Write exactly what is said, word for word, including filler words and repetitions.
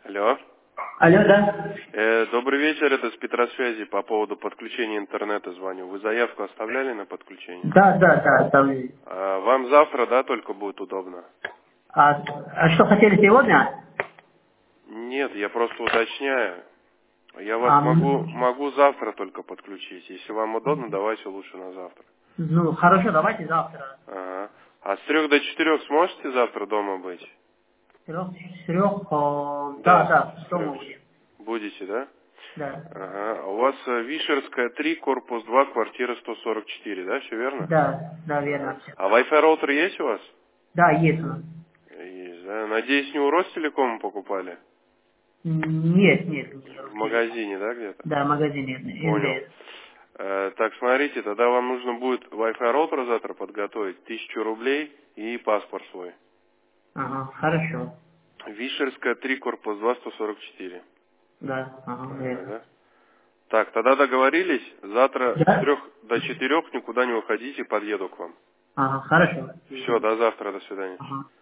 Алло. Алло, да? Э, добрый вечер, это с Петросвязи по поводу подключения интернета звоню. Вы заявку оставляли на подключение? Да, да, да, там. А, вам завтра, да, только будет удобно? А, а что хотели сегодня? Нет, я просто уточняю. Я вас А, могу, м, могу завтра только подключить. Если вам удобно, давайте лучше на завтра. ну, хорошо, давайте завтра. Ага. А с трех до четырех сможете завтра дома быть? С трех, с трех, о, да, Да, да, с дома трех. будем. Будете, да? Да, Ага. А у вас э, Вишерская три, корпус два, квартира сто сорок четыре, да? Все верно? да, да, Ага. верно. А Wi-Fi роутер есть у вас? Да, есть у нас. Есть, да? Надеюсь, не у Ростелекома покупали? М, Нет, нет, не В русский. магазине, да, где-то? Да, магазин Понял. эн дэ эс. Э, так, смотрите, тогда вам нужно будет Wi-Fi роутер завтра подготовить, тысячу рублей и паспорт свой. Ага, хорошо. Вишерская три, корпус два, сто сорок четыре. Да, ага, Ага, верно. да? Так, тогда договорились. Завтра с Да? трех до четырех никуда не уходите, подъеду к вам. Ага, хорошо. Все, до завтра, до свидания. Ага.